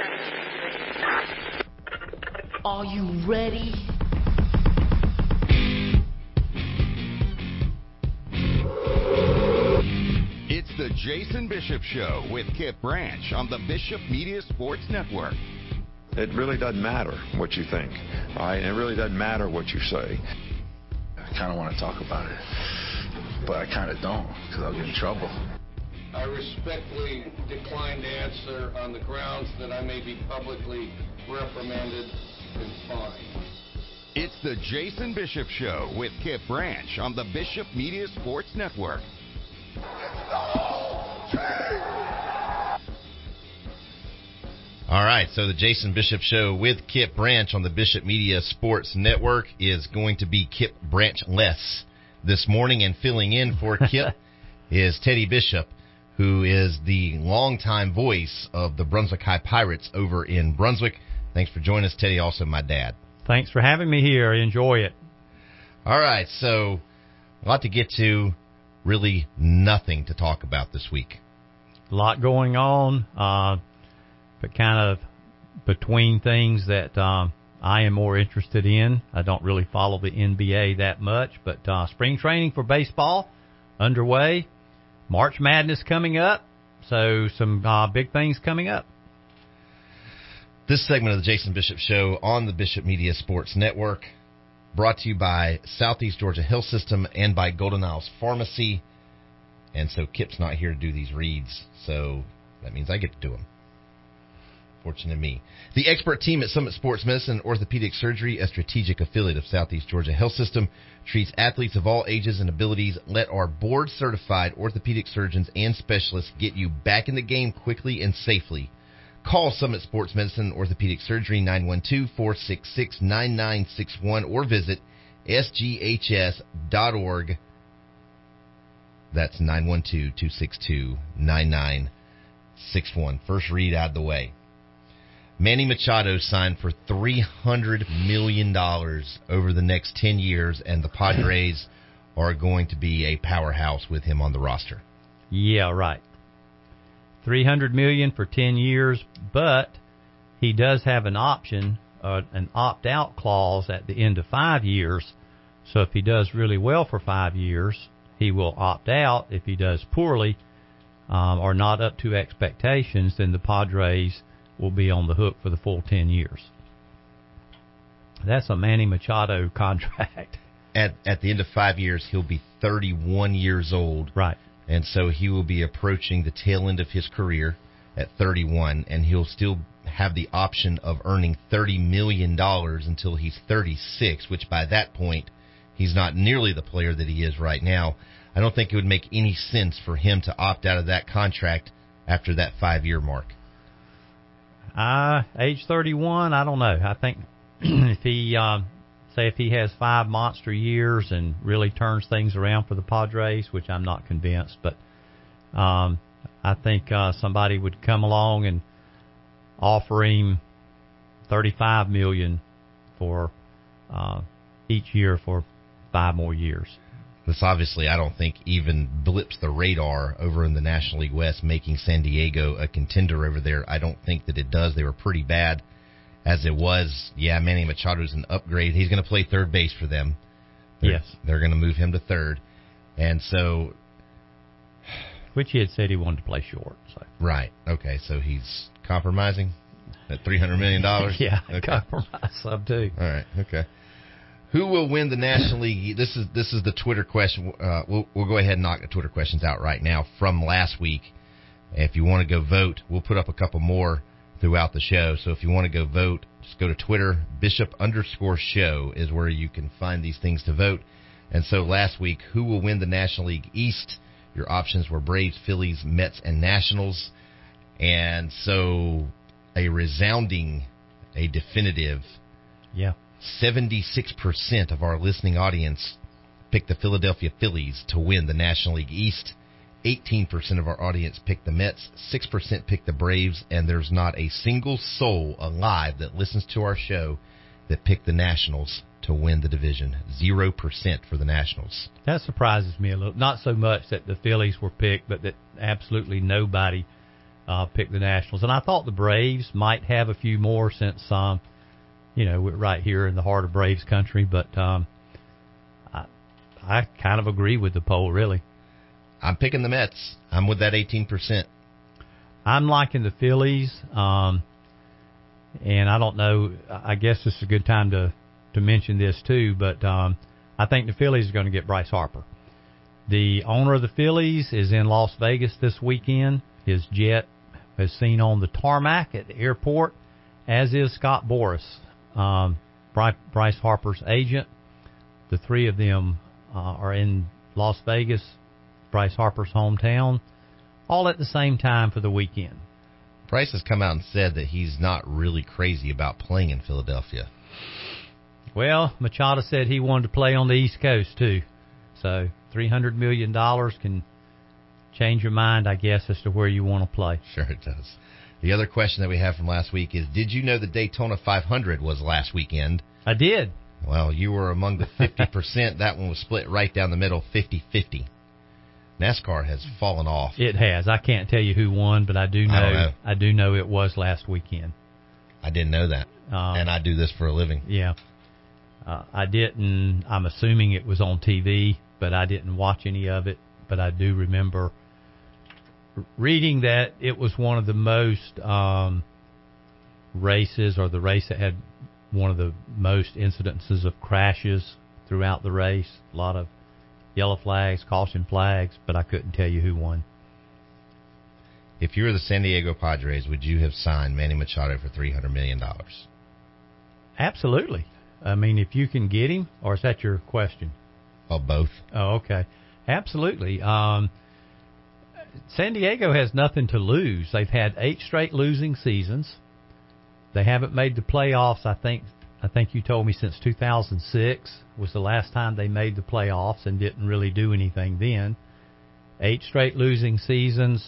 Are you ready? It's the Jason Bishop Show with Kip Branch on the Bishop Media Sports Network. It really doesn't matter what you think, right? It really doesn't matter what you say. I kind of want to talk about it, but I kind of don't because I'll get in trouble. I respectfully decline to answer on the grounds that I may be publicly reprimanded and fined. It's the Jason Bishop Show with Kip Branch on the Bishop Media Sports Network. All right, so the Jason Bishop Show with Kip Branch on the Bishop Media Sports Network is going to be Kip Branch-less this morning, and filling in for Kip is Teddy Bishop, who is the longtime voice of the Brunswick High Pirates over in Brunswick. Thanks for joining us, Teddy, also my dad. Thanks for having me here. I enjoy it. All right, so a lot to get to, really nothing to talk about this week. A lot going on, but kind of between things that I am more interested in. I don't really follow the NBA that much, but spring training for baseball underway. March Madness coming up, so some big things coming up. This segment of the Jason Bishop Show on the Bishop Media Sports Network, brought to you by Southeast Georgia Health System and by Golden Isles Pharmacy. And so Kip's not here to do these reads, so that means I get to do them. Fortunate me. The expert team at Summit Sports Medicine and Orthopedic Surgery, a strategic affiliate of Southeast Georgia Health System, treats athletes of all ages and abilities. Let our board-certified orthopedic surgeons and specialists get you back in the game quickly and safely. Call Summit Sports Medicine and Orthopedic Surgery 912-466-9961 or visit sghs.org. That's 912-262-9961. First read out of the way. Manny Machado signed for $300 million over the next 10 years, and the Padres are going to be a powerhouse with him on the roster. Yeah, right. $300 million for 10 years, but he does have an option, an opt-out clause at the end of 5 years. So if he does really well for 5 years, he will opt out. If he does poorly or not up to expectations, then the Padres will be on the hook for the full 10 years. That's a Manny Machado contract. At the end of 5 years, he'll be 31 years old. Right. And so he will be approaching the tail end of his career at 31, and he'll still have the option of earning $30 million until he's 36, which by that point, he's not nearly the player that he is right now. I don't think it would make any sense for him to opt out of that contract after that 5-year mark. Age 31, I don't know. I think if he, if he has 5 monster years and really turns things around for the Padres, which I'm not convinced, but I think somebody would come along and offer him $35 million for each year for 5 more years. This obviously, I don't think, even blips the radar over in the National League West, making San Diego a contender over there. I don't think that it does. They were pretty bad as it was. Yeah, Manny Machado's an upgrade. He's going to play third base for them. They're going to move him to third. And so... Which he had said he wanted to play short. So. Right. Okay, so he's compromising at $300 million? Yeah, okay. Compromise some too. All right, okay. Who will win the National League? This is the Twitter question. We'll go ahead and knock the Twitter questions out right now from last week. If you want to go vote, we'll put up a couple more throughout the show. So if you want to go vote, just go to Twitter. Bishop_show is where you can find these things to vote. And so last week, who will win the National League East? Your options were Braves, Phillies, Mets, and Nationals. And so a resounding, a definitive... Yeah. 76% of our listening audience picked the Philadelphia Phillies to win the National League East. 18% of our audience picked the Mets. 6% picked the Braves. And there's not a single soul alive that listens to our show that picked the Nationals to win the division. 0% for the Nationals. That surprises me a little. Not so much that the Phillies were picked, but that absolutely nobody picked the Nationals. And I thought the Braves might have a few more since, we're right here in the heart of Braves country. But I kind of agree with the poll, really. I'm picking the Mets. I'm with that 18%. I'm liking the Phillies. And I don't know, I guess this is a good time to mention this too, but I think the Phillies are going to get Bryce Harper. The owner of the Phillies is in Las Vegas this weekend. His jet is seen on the tarmac at the airport, as is Scott Boras, Bryce Harper's agent. The three of them are in Las Vegas, Bryce Harper's hometown, all at the same time for the weekend. Bryce has come out and said that he's not really crazy about playing in Philadelphia. Well, Machado said he wanted to play on the East Coast, too. So $300 million can change your mind, I guess, as to where you want to play. Sure it does. The other question that we have from last week is, did you know the Daytona 500 was last weekend? I did. Well, you were among the 50%. That one was split right down the middle, 50-50. NASCAR has fallen off. It has. I can't tell you who won, but I do know it was last weekend. I didn't know that. And I do this for a living. Yeah. I didn't. I'm assuming it was on TV, but I didn't watch any of it. But I do remember reading that it was one of the most races, or the race that had one of the most incidences of crashes throughout the race. A lot of yellow flags, caution flags, but I couldn't tell you who won. If you were the San Diego Padres, would you have signed Manny Machado for $300 million? Absolutely. I mean, if you can get him, or is that your question? Oh, both. Oh, okay. Absolutely. San Diego has nothing to lose. They've had 8 straight losing seasons. They haven't made the playoffs, I think you told me, since 2006 was the last time they made the playoffs, and didn't really do anything then. 8 straight losing seasons.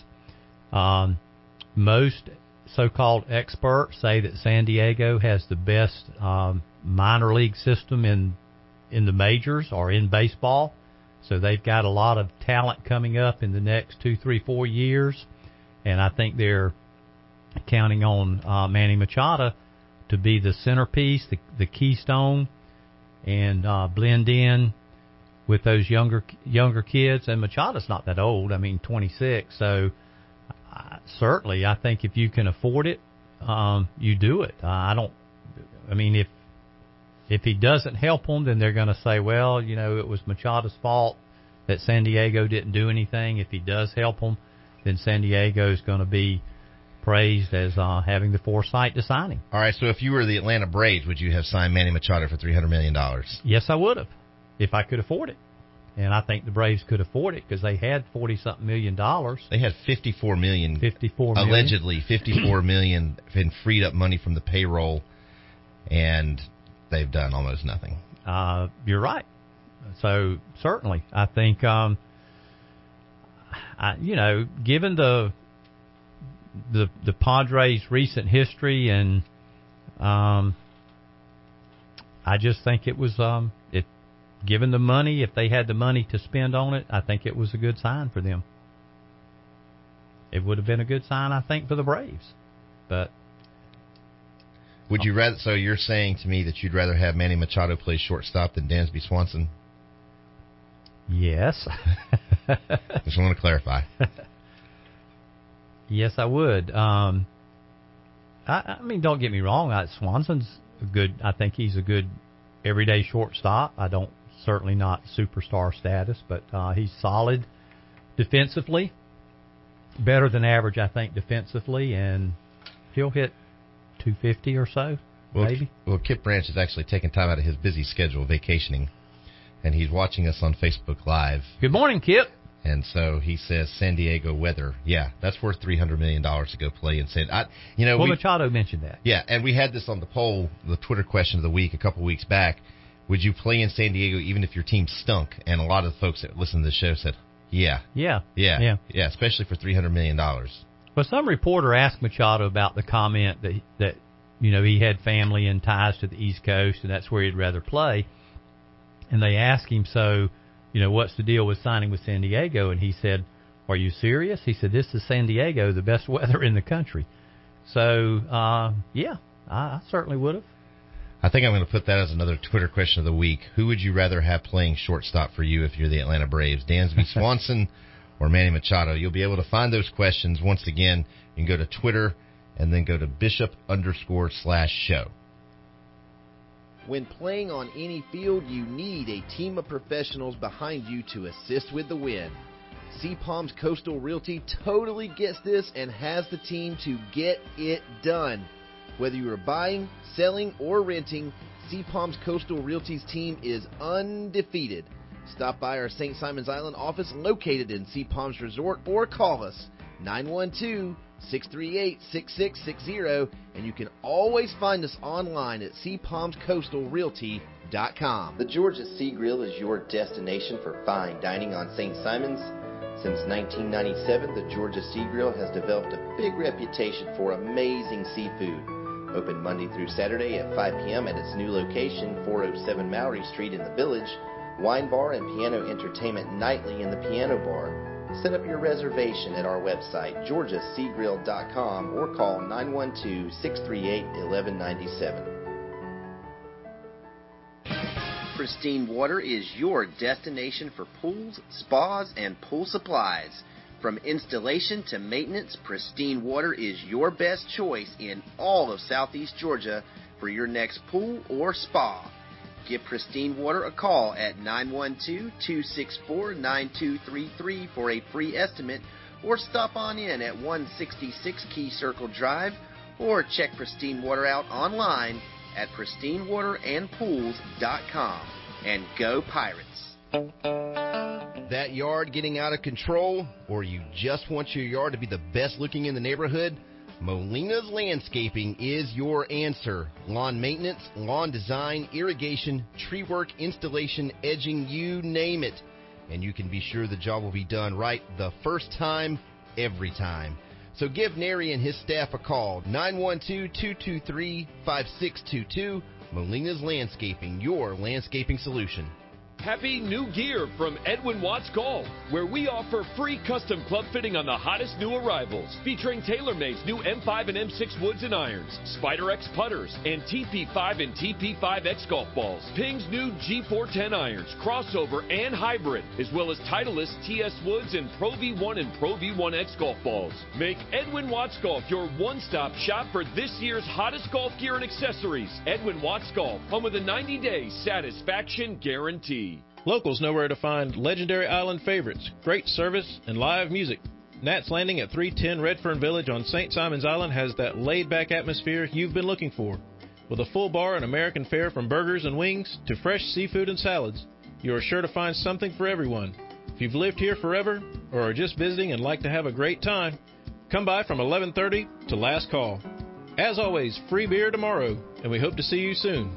Most so-called experts say that San Diego has the best minor league system in the majors, or in baseball. So they've got a lot of talent coming up in the next 2, 3, 4 years. And I think they're counting on Manny Machado to be the centerpiece, the keystone, and blend in with those younger kids. And Machado's not that old. I mean, 26. So certainly, I think if you can afford it, you do it. If he doesn't help them, then they're going to say, well, it was Machado's fault that San Diego didn't do anything. If he does help them, then San Diego's going to be praised as having the foresight to sign him. All right, so if you were the Atlanta Braves, would you have signed Manny Machado for $300 million? Yes, I would have, if I could afford it. And I think the Braves could afford it because they had $40-something million. They had $54 million. Allegedly, $54 million in freed up money from the payroll, and they've done almost nothing. You're right. So certainly, I think, given the Padres' recent history, and I just think it was given the money, if they had the money to spend on it, I think it was a good sign for them. It would have been a good sign, I think, for the Braves. But would you rather? So you're saying to me that you'd rather have Manny Machado play shortstop than Dansby Swanson? Yes. Just want to clarify. Yes, I would. I mean, don't get me wrong. Swanson's good. I think he's a good everyday shortstop. Certainly not superstar status, but he's solid defensively. Better than average, I think, defensively, and he'll hit 250 or so, maybe. Well, Kip Branch is actually taking time out of his busy schedule, vacationing, and he's watching us on Facebook Live. Good morning, Kip. And so he says San Diego weather. Yeah, that's worth $300 million to go play in San. Machado mentioned that. Yeah, and we had this on the poll, the Twitter question of the week, a couple weeks back. Would you play in San Diego even if your team stunk? And a lot of the folks that listen to the show said, yeah, especially for $300 million. Well, some reporter asked Machado about the comment that he had family and ties to the East Coast, and that's where he'd rather play. And they asked him, so, what's the deal with signing with San Diego? And he said, "Are you serious?" He said, "This is San Diego, the best weather in the country." So, yeah, I certainly would have. I think I'm going to put that as another Twitter question of the week. Who would you rather have playing shortstop for you if you're the Atlanta Braves, Dansby Swanson or Manny Machado? You'll be able to find those questions. Once again, you can go to Twitter and then go to Bishop_/show. When playing on any field, you need a team of professionals behind you to assist with the win. Sea Palms Coastal Realty totally gets this and has the team to get it done. Whether you are buying, selling, or renting, Sea Palms Coastal Realty's team is undefeated. Stop by our St. Simons Island office located in Sea Palms Resort or call us 912-638-6660, and you can always find us online at seapalmscoastalrealty.com. The Georgia Sea Grill is your destination for fine dining on St. Simons. Since 1997, the Georgia Sea Grill has developed a big reputation for amazing seafood. Open Monday through Saturday at 5 p.m. at its new location, 407 Mallory Street in the Village. Wine bar and piano entertainment nightly in the piano bar. Set up your reservation at our website, georgiaseagrill.com, or call 912-638-1197. Pristine Water is your destination for pools, spas, and pool supplies. From installation to maintenance, Pristine Water is your best choice in all of Southeast Georgia for your next pool or spa. Give Pristine Water a call at 912-264-9233 for a free estimate, or stop on in at 166 Key Circle Drive, or check Pristine Water out online at pristinewaterandpools.com. And go Pirates! That yard getting out of control, or you just want your yard to be the best looking in the neighborhood? Molina's Landscaping is your answer. Lawn maintenance, lawn design, irrigation, tree work, installation, edging, you name it. And you can be sure the job will be done right the first time, every time. So give Nary and his staff a call, 912-223-5622. Molina's Landscaping, your landscaping solution. Happy New Gear from Edwin Watts Golf, where we offer free custom club fitting on the hottest new arrivals, featuring TaylorMade's new M5 and M6 woods and irons, Spider X putters, and TP5 and TP5X golf balls, Ping's new G410 irons, crossover and hybrid, as well as Titleist TS Woods and Pro V1 and Pro V1X golf balls. Make Edwin Watts Golf your one-stop shop for this year's hottest golf gear and accessories. Edwin Watts Golf, home with a 90-day satisfaction guarantee. Locals know where to find legendary island favorites, great service, and live music. Nat's Landing at 310 Redfern Village on St. Simons Island has that laid-back atmosphere you've been looking for. With a full bar and American fare from burgers and wings to fresh seafood and salads, you are sure to find something for everyone. If you've lived here forever or are just visiting and like to have a great time, come by from 11:30 to last call. As always, free beer tomorrow, and we hope to see you soon.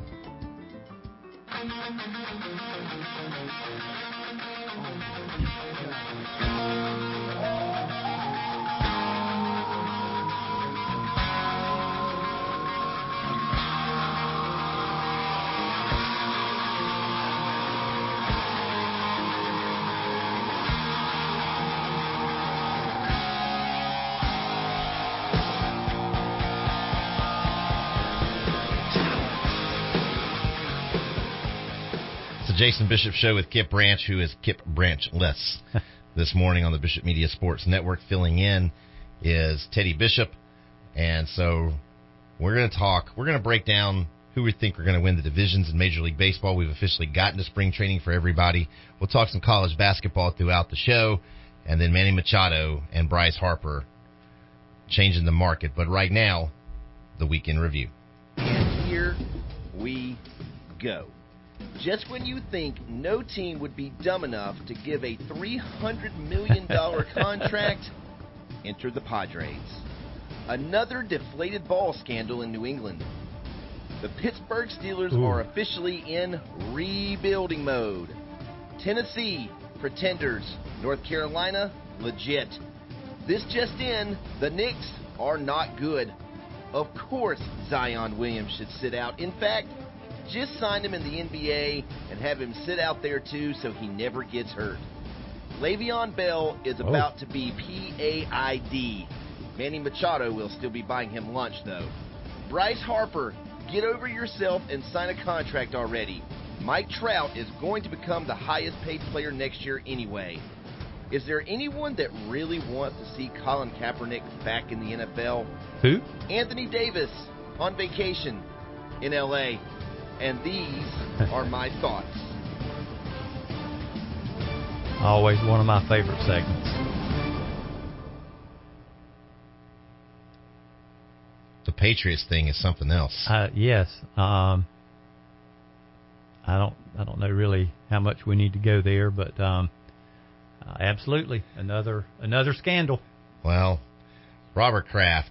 Jason Bishop Show with Kip Branch, who is Kip Branch-less. This morning on the Bishop Media Sports Network, filling in is Teddy Bishop. And so we're going to break down who we think are going to win the divisions in Major League Baseball. We've officially gotten to spring training for everybody. We'll talk some college basketball throughout the show, and then Manny Machado and Bryce Harper changing the market. But right now, the weekend review. And here we go. Just when you think no team would be dumb enough to give a $300 million contract, enter the Padres. Another deflated ball scandal in New England. The Pittsburgh Steelers are officially in rebuilding mode. Tennessee, pretenders. North Carolina, legit. This just in, the Knicks are not good. Of course Zion Williams should sit out. In fact, just sign him in the NBA and have him sit out there too so he never gets hurt. Le'Veon Bell is about to be PAID. Manny Machado will still be buying him lunch, though. Bryce Harper, get over yourself and sign a contract already. Mike Trout is going to become the highest paid player next year anyway. Is there anyone that really wants to see Colin Kaepernick back in the NFL? Who? Anthony Davis on vacation in L.A. And these are my thoughts. Always one of my favorite segments. The Patriots thing is something else. Yes. I don't know really how much we need to go there, but absolutely another scandal. Well, Robert Kraft.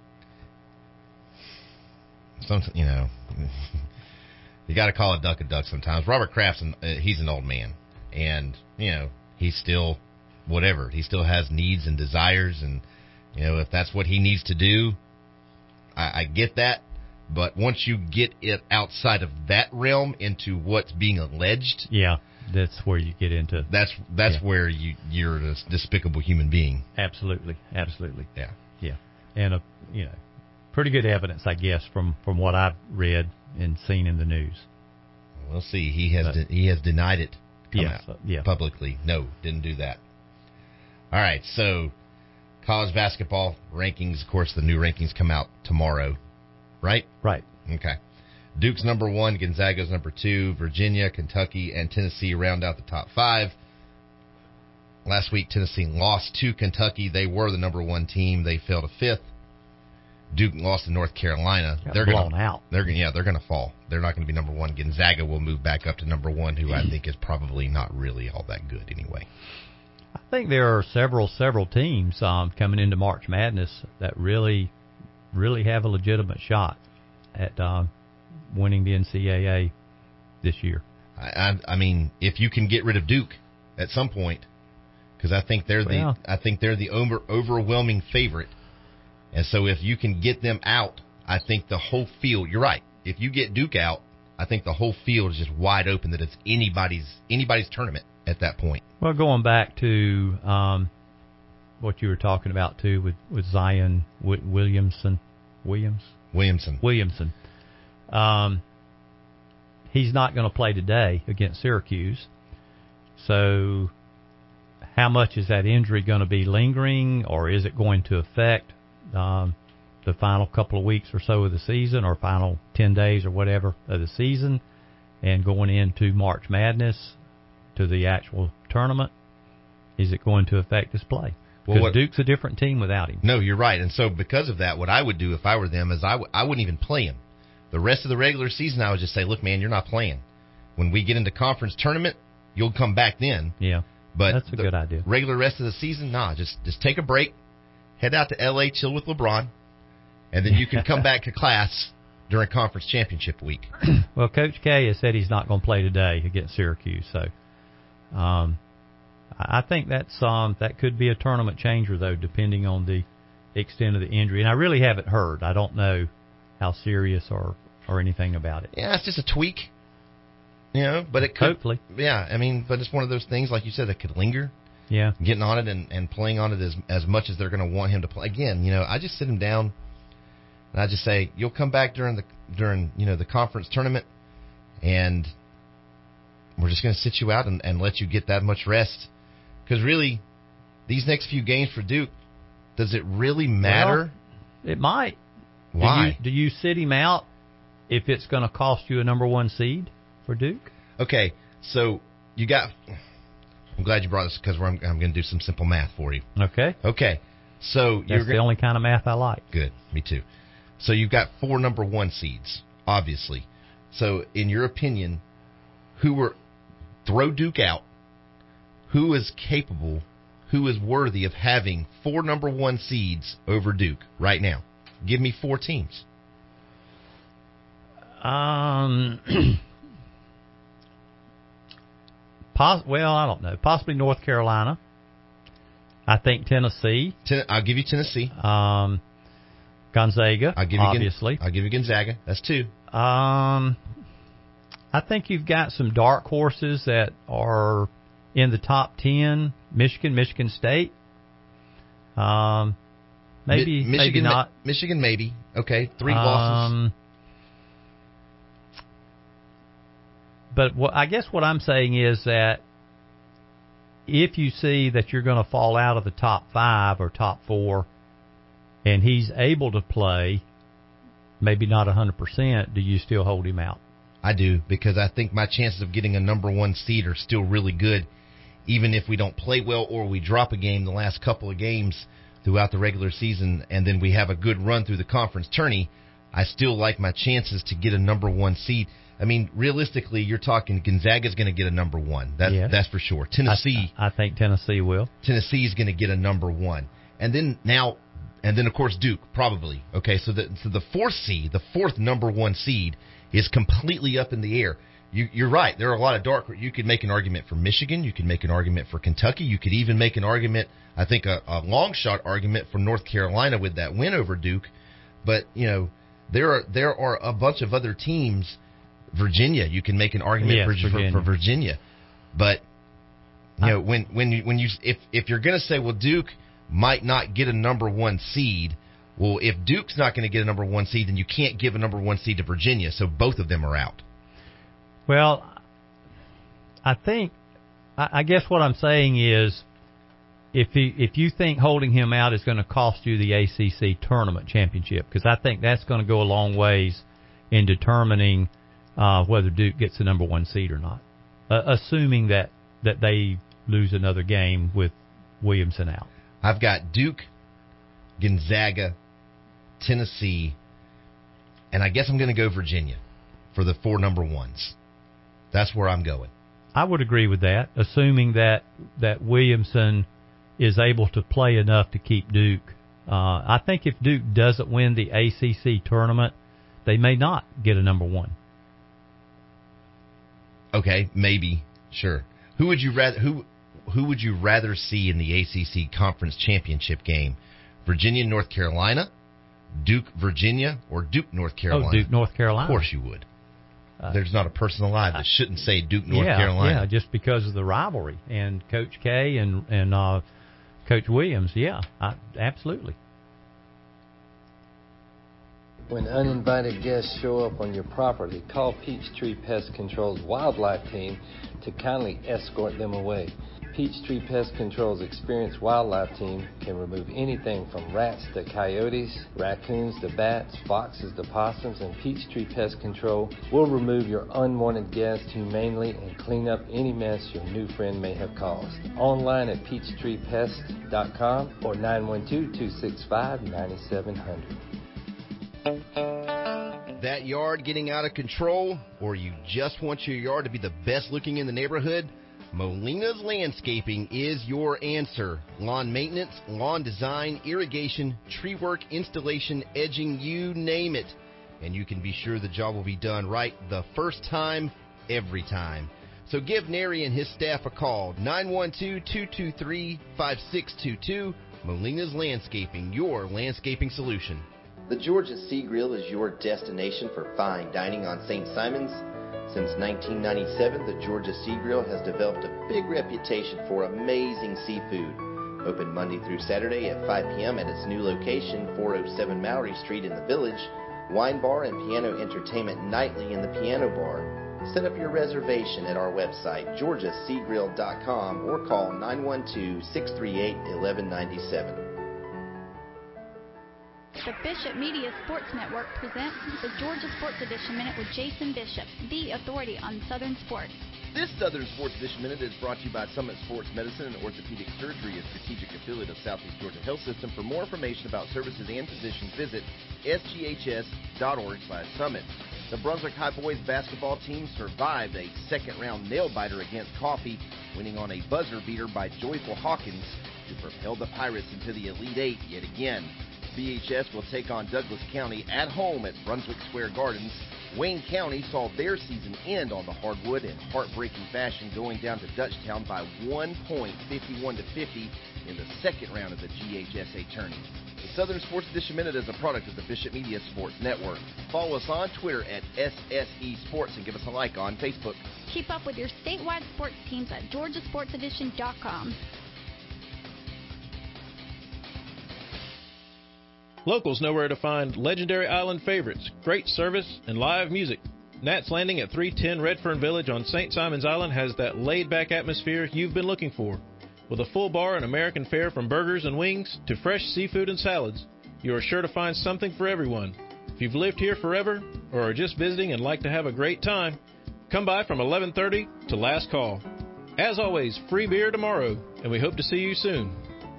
Something, you know, you got to call a duck sometimes. Robert Kraft's he's an old man, and you know he's still whatever. He still has needs and desires, and you know if that's what he needs to do, I get that. But once you get it outside of that realm into what's being alleged, yeah, that's where you get into. That's where you're a despicable human being. Absolutely. Yeah. And pretty good evidence, I guess, from what I've read and seen in the news. We'll see. He has denied it. Yes, publicly. No, didn't do that. All right, so college basketball rankings. Of course, the new rankings come out tomorrow, right? Right. Okay. Duke's number 1, Gonzaga's number 2, Virginia, Kentucky, and Tennessee round out the top 5. Last week, Tennessee lost to Kentucky. They were the number 1 team. They fell to 5th. Duke lost to North Carolina. They're blown out. They're going to fall. They're not going to be number 1. Gonzaga will move back up to number 1, who I think is probably not really all that good anyway. I think there are several teams coming into March Madness that really have a legitimate shot at winning the NCAA this year. I mean, if you can get rid of Duke at some point, because I think they're the overwhelming favorite. And so if you can get them out, I think the whole field, you're right. If you get Duke out, I think the whole field is just wide open, that it's anybody's tournament at that point. Well, going back to what you were talking about, too, with Zion Williamson. He's not going to play today against Syracuse. So how much is that injury going to be lingering, or is it going to affect the final couple of weeks or so of the season, or final 10 days or whatever of the season, and going into March Madness to the actual tournament? Is it going to affect his play? Because Duke's a different team without him. No, you're right. And so because of that, what I would do if I were them is I wouldn't even play him. The rest of the regular season, I would just say, look, man, you're not playing. When we get into conference tournament, you'll come back then. Yeah, but that's a good idea. Regular rest of the season, just take a break, head out to L.A., chill with LeBron, and then you can come back to class during conference championship week. Well, Coach K has said he's not going to play today against Syracuse, so I think that could be a tournament changer, though, depending on the extent of the injury. And I really haven't heard. I don't know how serious or anything about it. Yeah, it's just a tweak, but it could. Hopefully. Yeah, I mean, but it's one of those things, like you said, that could linger. Yeah. Getting on it and playing on it as much as they're going to want him to play. Again, I just sit him down and I just say, you'll come back during the conference tournament, and we're just going to sit you out and let you get that much rest. Because really, these next few games for Duke, does it really matter? Well, it might. Why? Do you sit him out if it's going to cost you a number 1 seed for Duke? Okay, so you got... I'm glad you brought this, because I'm going to do some simple math for you. Okay. So that's the only kind of math I like. Good. Me too. So you've got 4 number 1 seeds, obviously. So in your opinion, throw Duke out, who is capable, who is worthy of having 4 number 1 seeds over Duke right now? Give me 4 teams. Well, I don't know. Possibly North Carolina. I think Tennessee. I'll give you Tennessee. Gonzaga, obviously. I'll give you Gonzaga. That's 2. I think you've got some dark horses that are in the top 10 Michigan State. Maybe not. Michigan, maybe. Okay, 3 losses. But I guess what I'm saying is that if you see that you're going to fall out of the top 5 or top 4, and he's able to play, maybe not 100%, do you still hold him out? I do, because I think my chances of getting a number 1 seed are still really good, even if we don't play well or we drop a game the last couple of games throughout the regular season, and then we have a good run through the conference tourney. I still like my chances to get a number 1 seed. I mean, realistically, you're talking Gonzaga's going to get a number 1. That's for sure. Tennessee. I think Tennessee will. Tennessee is going to get a number 1. And then, of course, Duke, probably. Okay, so the 4th seed, the 4th number 1 seed, is completely up in the air. You're right. There are a lot of dark. You could make an argument for Michigan. You could make an argument for Kentucky. You could even make an argument, I think, a long shot argument for North Carolina with that win over Duke. But, there are a bunch of other teams. Virginia, you can make an argument for Virginia. But, if you're going to say, well, Duke might not get a number 1 seed, well, if Duke's not going to get a number 1 seed, then you can't give a number 1 seed to Virginia, so both of them are out. Well, I guess what I'm saying is, if you think holding him out is going to cost you the ACC tournament championship, because I think that's going to go a long ways in determining whether Duke gets the number 1 seed or not, assuming that they lose another game with Williamson out. I've got Duke, Gonzaga, Tennessee, and I guess I'm going to go Virginia for the 4 number 1s. That's where I'm going. I would agree with that, assuming that Williamson is able to play enough to keep Duke. I think if Duke doesn't win the ACC tournament, they may not get a number 1. Okay, maybe, sure. Who would you rather see in the ACC Conference Championship game? Virginia, North Carolina, Duke, Virginia, or Duke, North Carolina? Oh, Duke, North Carolina. Of course you would. There's not a person alive that shouldn't say Duke, North Carolina. Yeah, just because of the rivalry and Coach K and Coach Williams. Yeah, absolutely. When uninvited guests show up on your property, call Peachtree Pest Control's wildlife team to kindly escort them away. Peachtree Pest Control's experienced wildlife team can remove anything from rats to coyotes, raccoons to bats, foxes to possums, and Peachtree Pest Control will remove your unwanted guests humanely and clean up any mess your new friend may have caused. Online at peachtreepest.com or 912-265-9700. That yard getting out of control, or you just want your yard to be the best looking in the neighborhood? Molina's Landscaping is your answer. Lawn maintenance, lawn design, irrigation, tree work, installation, edging, you name it. And you can be sure the job will be done right the first time, every time. So give Nary and his staff a call, 912-223-5622. Molina's Landscaping, your landscaping solution. The Georgia Sea Grill is your destination for fine dining on St. Simon's. Since 1997, the Georgia Sea Grill has developed a big reputation for amazing seafood. Open Monday through Saturday at 5 p.m. at its new location, 407 Mallory Street in the Village. Wine bar and piano entertainment nightly in the piano bar. Set up your reservation at our website, georgiaseagrill.com, or call 912-638-1197. The Bishop Media Sports Network presents the Georgia Sports Edition Minute with Jason Bishop, the authority on Southern sports. This Southern Sports Edition Minute is brought to you by Summit Sports Medicine and Orthopedic Surgery, a strategic affiliate of Southeast Georgia Health System. For more information about services and physicians, visit sghs.org/summit. The Brunswick High boys basketball team survived a second-round nail-biter against Coffee, winning on a buzzer beater by Joyful Hawkins to propel the Pirates into the Elite Eight yet again. BHS will take on Douglas County at home at Brunswick Square Gardens. Wayne County saw their season end on the hardwood in heartbreaking fashion, going down to Dutchtown by 1 point, 51-50, in the second round of the GHSA tourney. The Southern Sports Edition Minute is a product of the Bishop Media Sports Network. Follow us on Twitter at SSE Sports and give us a like on Facebook. Keep up with your statewide sports teams at georgiasportsedition.com. Locals know where to find legendary island favorites, great service, and live music. Nat's Landing at 310 Redfern Village on St. Simon's Island has that laid-back atmosphere you've been looking for. With a full bar and American fare from burgers and wings to fresh seafood and salads, you are sure to find something for everyone. If you've lived here forever or are just visiting and like to have a great time, come by from 11:30 to last call. As always, free beer tomorrow, and we hope to see you soon.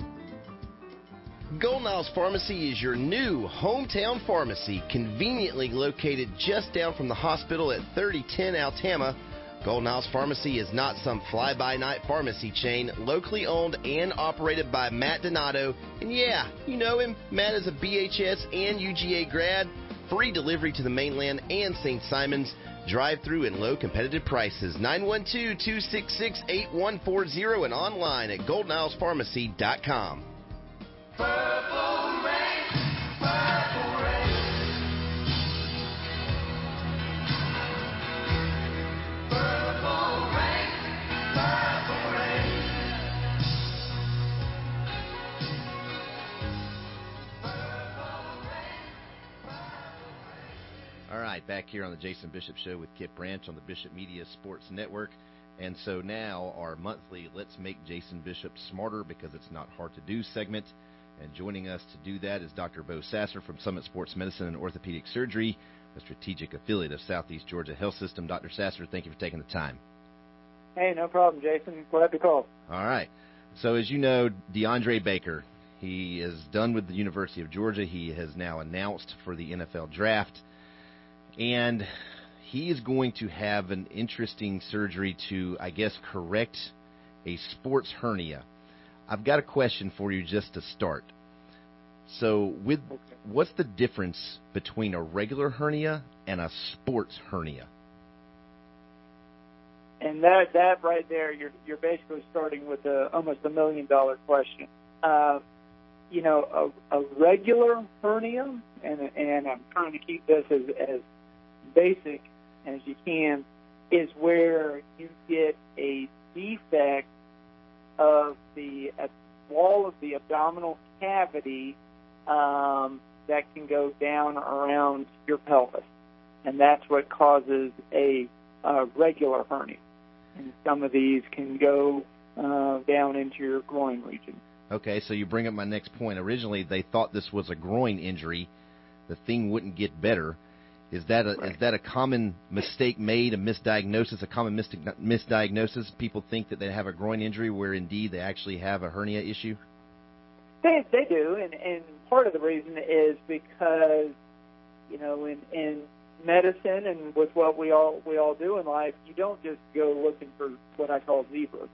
Golden Isles Pharmacy is your new hometown pharmacy, conveniently located just down from the hospital at 3010 Altama. Golden Isles Pharmacy is not some fly-by-night pharmacy chain, locally owned and operated by Matt Donato. And yeah, you know him. Matt is a BHS and UGA grad. Free delivery to the mainland and St. Simons. Drive-through and low competitive prices. 912-266-8140 and online at goldenilespharmacy.com. Purple rain, purple rain. Purple rain, purple rain. All right, back here on the Jason Bishop Show with Kip Branch on the Bishop Media Sports Network. And so now our monthly Let's Make Jason Bishop Smarter Because It's Not Hard to Do segment. And joining us to do that is Dr. Bo Sasser from Summit Sports Medicine and Orthopedic Surgery, a strategic affiliate of Southeast Georgia Health System. Dr. Sasser, thank you for taking the time. Hey, no problem, Jason. Glad to call. All right. So as you know, DeAndre Baker, he is done with the University of Georgia. He has now announced for the NFL draft. And he is going to have an interesting surgery to, I guess, correct a sports hernia. I've got a question for you just to start. So, what's the difference between a regular hernia and a sports hernia? And that right there, you're basically starting with almost $1 million question. You know, a regular hernia, and I'm trying to keep this as basic as you can, is where you get a defect of the wall of the abdominal cavity that can go down around your pelvis, and that's what causes a regular hernia. And some of these can go down into your groin region. Okay, so you bring up my next point. Originally, they thought this was a groin injury. The thing wouldn't get better. Is that a common mistake made, a misdiagnosis, a common misdiagnosis? People think that they have a groin injury where indeed they actually have a hernia issue? They do, and part of the reason is because, you know, in medicine and with what we all do in life, you don't just go looking for what I call zebras.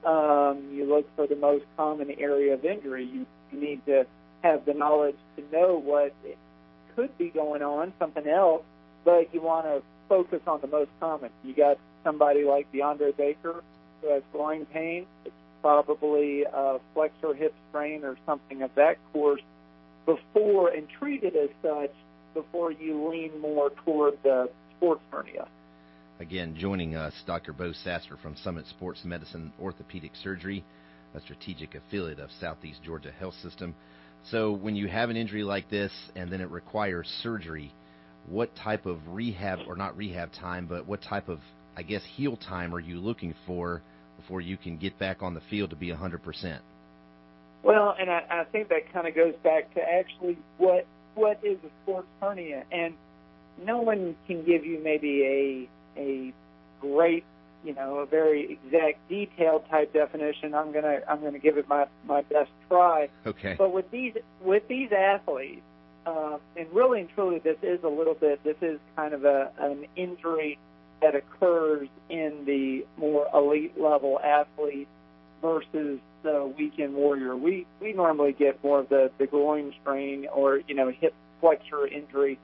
You look for the most common area of injury. You need to have the knowledge to know what could be going on, something else, but you want to focus on the most common. You got somebody like DeAndre Baker who has groin pain. It's probably a flexor hip strain or something of that course before, and treat it as such before you lean more toward the sports hernia. Again, joining us, Dr. Bo Sasser from Summit Sports Medicine Orthopedic Surgery, a strategic affiliate of Southeast Georgia Health System. So when you have an injury like this and then it requires surgery, what type of rehab, or not rehab time, but what type of, I guess, heal time are you looking for before you can get back on the field to be 100%? Well, and I think that kind of goes back to actually what is a sports hernia. And no one can give you maybe a great, you know, a very exact, detailed type definition. I'm gonna give it my best try. Okay. But with these athletes, and really and truly, this is kind of an injury that occurs in the more elite level athlete versus the weekend warrior. We normally get more of the groin strain or, you know, hip flexor injury.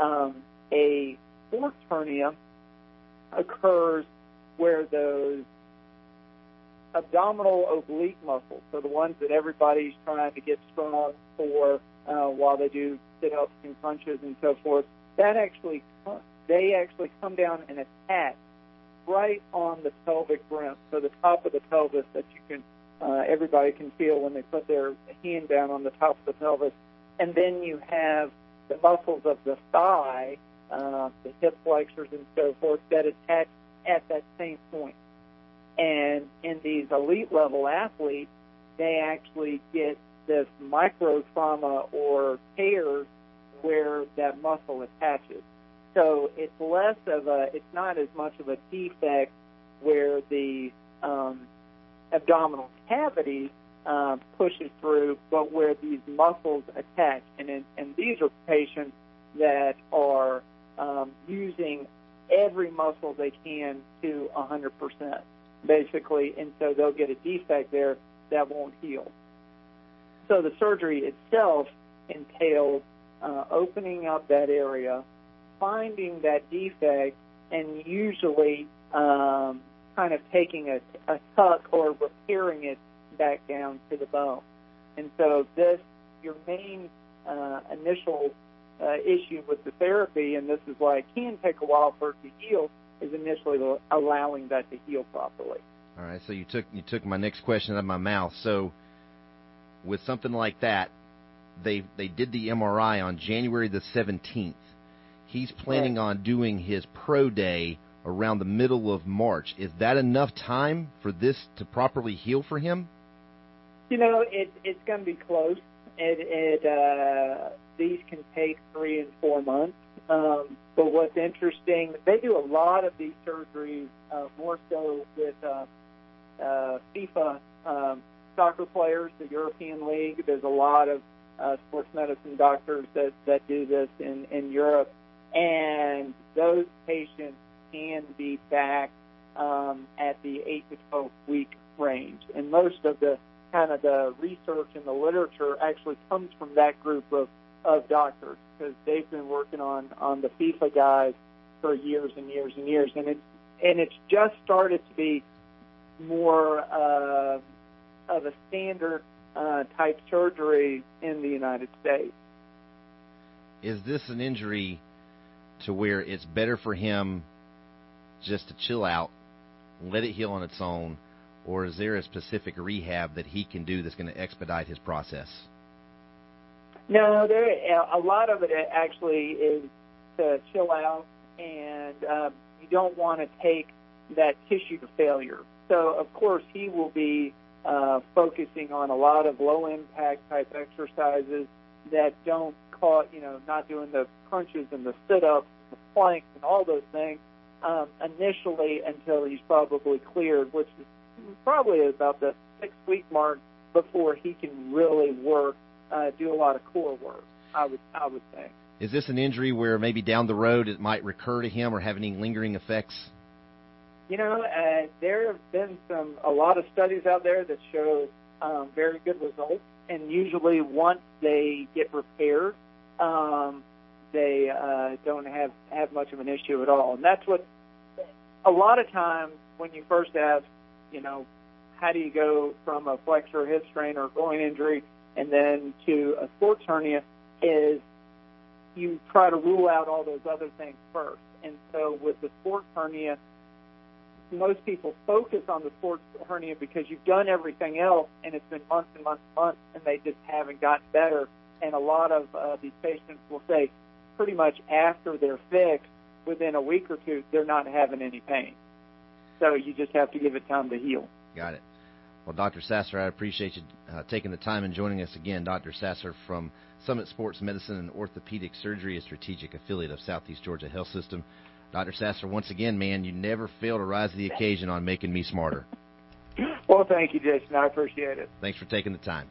A sports hernia occurs where those abdominal oblique muscles, so the ones that everybody's trying to get strong for while they do sit-ups and crunches and so forth, they actually come down and attach right on the pelvic rim, so the top of the pelvis that you can everybody can feel when they put their hand down on the top of the pelvis. And then you have the muscles of the thigh, the hip flexors and so forth, that attach at that same point. And in these elite level athletes, they actually get this micro trauma or tears where that muscle attaches. So it's not as much of a defect where the abdominal cavity pushes through, but where these muscles attach. And these are patients that are using every muscle they can to 100%, basically, and so they'll get a defect there that won't heal. So the surgery itself entails opening up that area, finding that defect, and usually kind of taking a tuck or repairing it back down to the bone. And so your main initial issue with the therapy, and this is why it can take a while for it to heal, is initially allowing that to heal properly. All right, so you took my next question out of my mouth. So with something like that, they did the MRI on January the 17th. He's planning on doing his pro day around the middle of March. Is that enough time for this to properly heal for him? It's going to be close. These can take 3 and 4 months. But what's interesting, they do a lot of these surgeries, more so with FIFA soccer players, the European League. There's a lot of sports medicine doctors that do this in Europe. And those patients can be back at the 8 to 12 week range. And most of the kind of the research and the literature actually comes from that group of doctors, because they've been working on the FIFA guys for years and years and years. And it's just started to be more of a standard type surgery in the United States. Is this an injury to where it's better for him just to chill out, let it heal on its own, or is there a specific rehab that he can do that's going to expedite his process? No, a lot of it actually is to chill out, and you don't want to take that tissue to failure. So, of course, he will be focusing on a lot of low-impact type exercises that don't cause, not doing the crunches and the sit-ups, the planks, and all those things initially until he's probably cleared, which is probably about the 6-week mark before he can really work, do a lot of core work, I would say. Is this an injury where maybe down the road it might recur to him or have any lingering effects? There have been a lot of studies out there that show very good results, and usually once they get repaired, they don't have much of an issue at all. And that's what a lot of times when you first have, how do you go from a flexor hip strain or groin injury and then to a sports hernia, is you try to rule out all those other things first. And so with the sports hernia, most people focus on the sports hernia because you've done everything else and it's been months and months and months and they just haven't gotten better. And a lot of these patients will say pretty much after they're fixed, within a week or two, they're not having any pain. So you just have to give it time to heal. Got it. Well, Dr. Sasser, I appreciate you taking the time and joining us again. Dr. Sasser from Summit Sports Medicine and Orthopedic Surgery, a strategic affiliate of Southeast Georgia Health System. Dr. Sasser, once again, man, you never fail to rise to the occasion on making me smarter. Well, thank you, Jason. I appreciate it. Thanks for taking the time.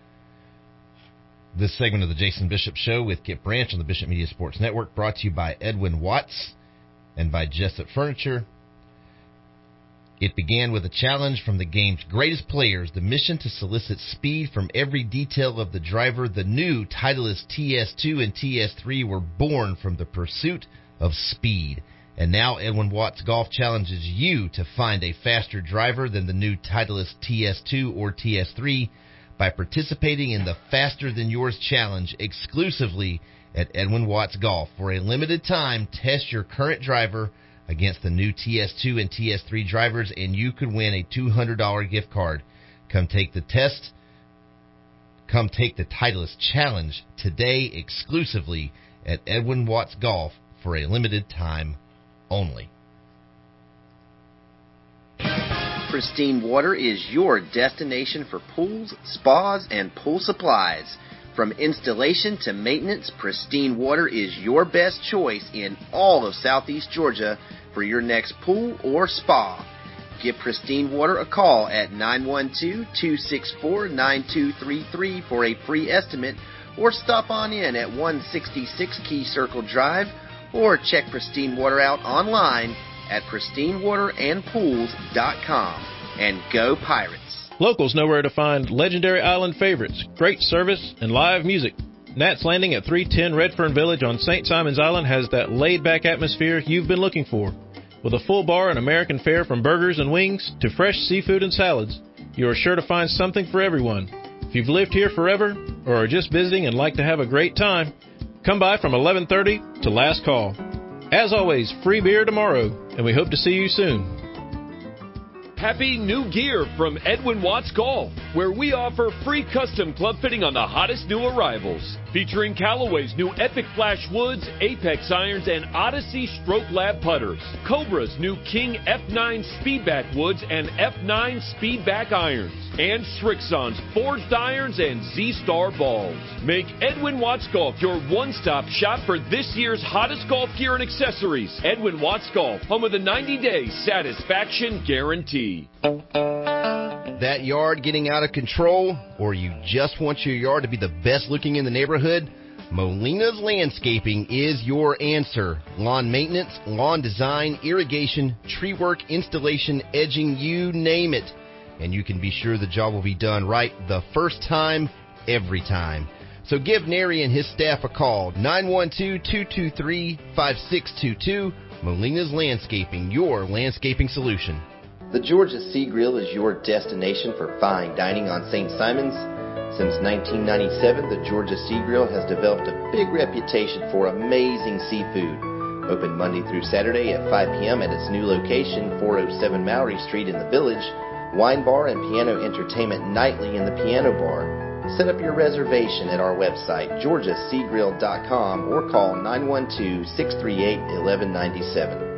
This segment of the Jason Bishop Show with Kip Branch on the Bishop Media Sports Network, brought to you by Edwin Watts and by Jessup Furniture. It began with a challenge from the game's greatest players, the mission to solicit speed from every detail of the driver. The new Titleist TS2 and TS3 were born from the pursuit of speed. And now Edwin Watts Golf challenges you to find a faster driver than the new Titleist TS2 or TS3 by participating in the Faster Than Yours Challenge exclusively at Edwin Watts Golf. For a limited time, test your current driver against the new TS2 and TS3 drivers, and you could win a $200 gift card. Come take the test Come take the Titleist Challenge today exclusively at Edwin Watts Golf for a limited time only. Pristine Water is your destination for pools, spas, and pool supplies. From installation to maintenance, Pristine Water is your best choice in all of Southeast Georgia for your next pool or spa. Give Pristine Water a call at 912-264-9233 for a free estimate, or stop on in at 166 Key Circle Drive, or check Pristine Water out online at pristinewaterandpools.com. And go Pirates! Locals know where to find legendary island favorites, great service, and live music. Nat's Landing at 310 Redfern Village on St. Simon's Island has that laid-back atmosphere you've been looking for. With a full bar and American fare from burgers and wings to fresh seafood and salads, you are sure to find something for everyone. If you've lived here forever or are just visiting and like to have a great time, come by from 11:30 to last call. As always, free beer tomorrow, and we hope to see you soon. Happy new gear from Edwin Watts Golf, where we offer free custom club fitting on the hottest new arrivals. Featuring Callaway's new Epic Flash Woods, Apex Irons, and Odyssey Stroke Lab putters. Cobra's new King F9 Speedback Woods and F9 Speedback Irons. And Srixon's Forged Irons and Z-Star balls. Make Edwin Watts Golf your one-stop shop for this year's hottest golf gear and accessories. Edwin Watts Golf, home of the 90-day satisfaction guarantee. That yard getting out of control, or you just want your yard to be the best looking in the neighborhood? Molina's Landscaping is your answer. Lawn maintenance, lawn design, irrigation, tree work, installation, edging, you name it. And you can be sure the job will be done right the first time, every time. So give Nary and his staff a call, 912-223-5622. Molina's Landscaping, your landscaping solution. The Georgia Sea Grill is your destination for fine dining on St. Simon's. Since 1997, the Georgia Sea Grill has developed a big reputation for amazing seafood. Open Monday through Saturday at 5 p.m. at its new location, 407 Mallory Street in the Village. Wine bar and piano entertainment nightly in the piano bar. Set up your reservation at our website, georgiaseagrill.com, or call 912-638-1197.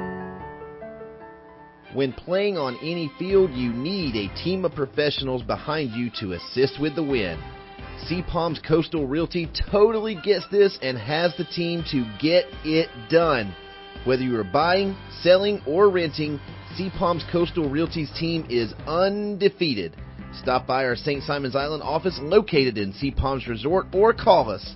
When playing on any field, you need a team of professionals behind you to assist with the win. Sea Palms Coastal Realty totally gets this and has the team to get it done. Whether you are buying, selling, or renting, Sea Palms Coastal Realty's team is undefeated. Stop by our St. Simon's Island office located in Sea Palms Resort, or call us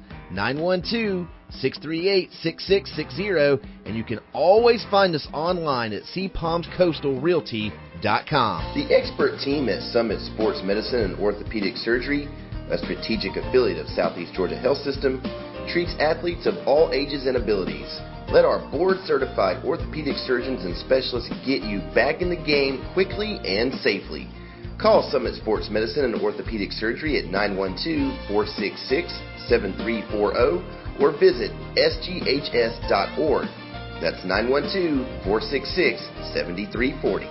912-638-6660, and you can always find us online at seapalmscoastalrealty.com. The expert team at Summit Sports Medicine and Orthopedic Surgery, a strategic affiliate of Southeast Georgia Health System, treats athletes of all ages and abilities. Let our board-certified orthopedic surgeons and specialists get you back in the game quickly and safely. Call Summit Sports Medicine and Orthopedic Surgery at 912-466-7340 or visit sghs.org. That's 912-466-7340.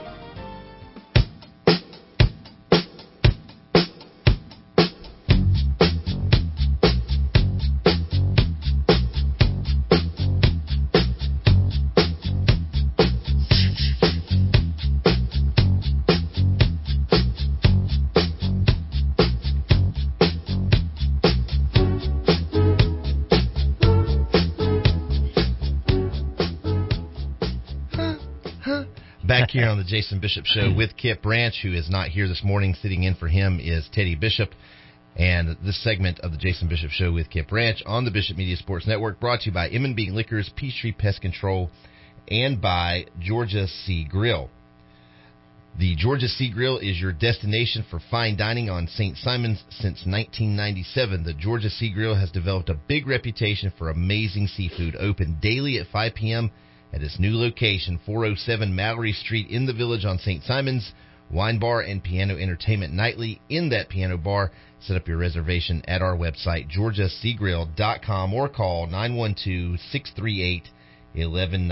Back here on the Jason Bishop Show with Kip Branch, who is not here this morning. Sitting in for him is Teddy Bishop. And this segment of the Jason Bishop Show with Kip Branch on the Bishop Media Sports Network, brought to you by M&B Liquors, Peachtree Pest Control, and by Georgia Sea Grill. The Georgia Sea Grill is your destination for fine dining on St. Simon's since 1997. The Georgia Sea Grill has developed a big reputation for amazing seafood. Open daily at 5 p.m. at its new location, 407 Mallory Street in the Village on St. Simon's. Wine bar and piano entertainment nightly in that piano bar. Set up your reservation at our website, georgiaseagrill.com, or call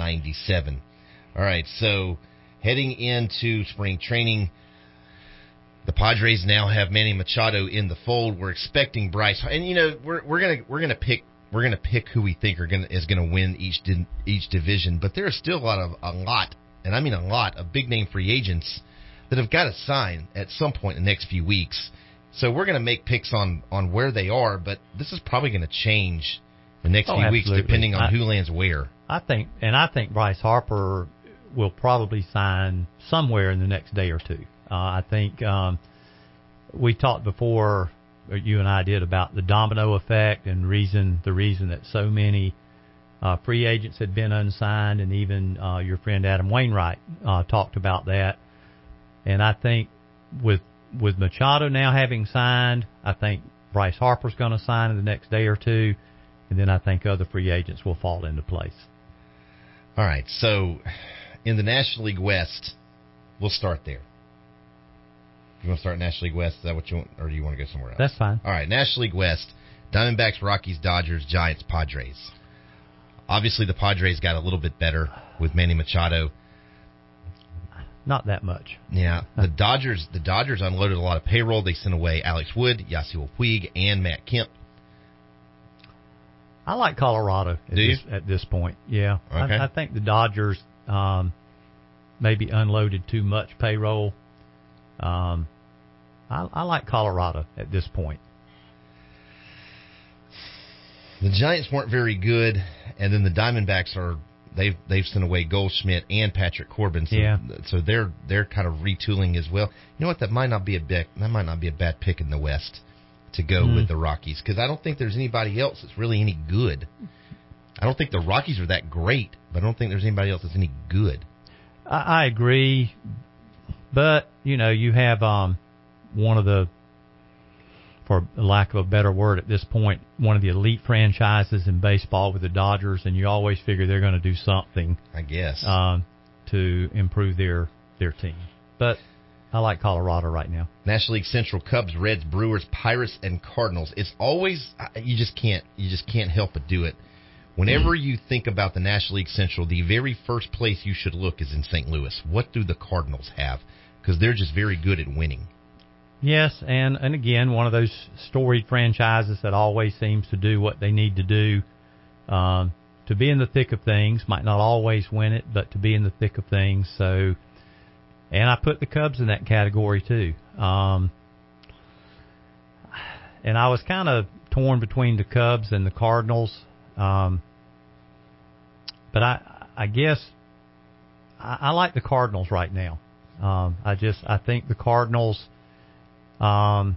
912-638-1197. All right, so heading into spring training, The Padres now have Manny Machado in the fold. We're expecting Bryce, and we're gonna pick who we think is gonna win each division. But there are still a lot of big name free agents that have got to sign at some point in the next few weeks. So we're gonna make picks on where they are, but this is probably gonna change the next few weeks depending on who lands where. I think Bryce Harper will probably sign somewhere in the next day or two. I think we talked before, or you and I did, about the domino effect and the reason that so many free agents had been unsigned, and even your friend Adam Wainwright talked about that. And I think with Machado now having signed, I think Bryce Harper's going to sign in the next day or two, and then I think other free agents will fall into place. All right, so in the National League West, we'll start there. You want to start National League West? Is that what you want, or do you want to go somewhere else? That's fine. All right, National League West, Diamondbacks, Rockies, Dodgers, Giants, Padres. Obviously, the Padres got a little bit better with Manny Machado. Not that much. Yeah, the Dodgers unloaded a lot of payroll. They sent away Alex Wood, Yasiel Puig, and Matt Kemp. I like Colorado at this point. Yeah, okay. I think the Dodgers maybe unloaded too much payroll. I like Colorado at this point. The Giants weren't very good, and then the Diamondbacks they've sent away Goldschmidt and Patrick Corbin, so they're kind of retooling as well. You know what? That might not be a bad pick in the West to go with the Rockies, because I don't think there's anybody else that's really any good. I don't think the Rockies are that great, but I don't think there's anybody else that's any good. I agree, but you have one of the, for lack of a better word at this point, one of the elite franchises in baseball with the Dodgers, and you always figure they're going to do something, I guess, to improve their team. But I like Colorado right now. National League Central: Cubs, Reds, Brewers, Pirates, and Cardinals. It's always, you just can't help but do it. Whenever you think about the National League Central, the very first place you should look is in St. Louis. What do the Cardinals have? Because they're just very good at winning. Yes, and again, one of those storied franchises that always seems to do what they need to do to be in the thick of things. Might not always win it, but to be in the thick of things. So, and I put the Cubs in that category too. And I was kind of torn between the Cubs and the Cardinals. But I guess I like the Cardinals right now. I think the Cardinals have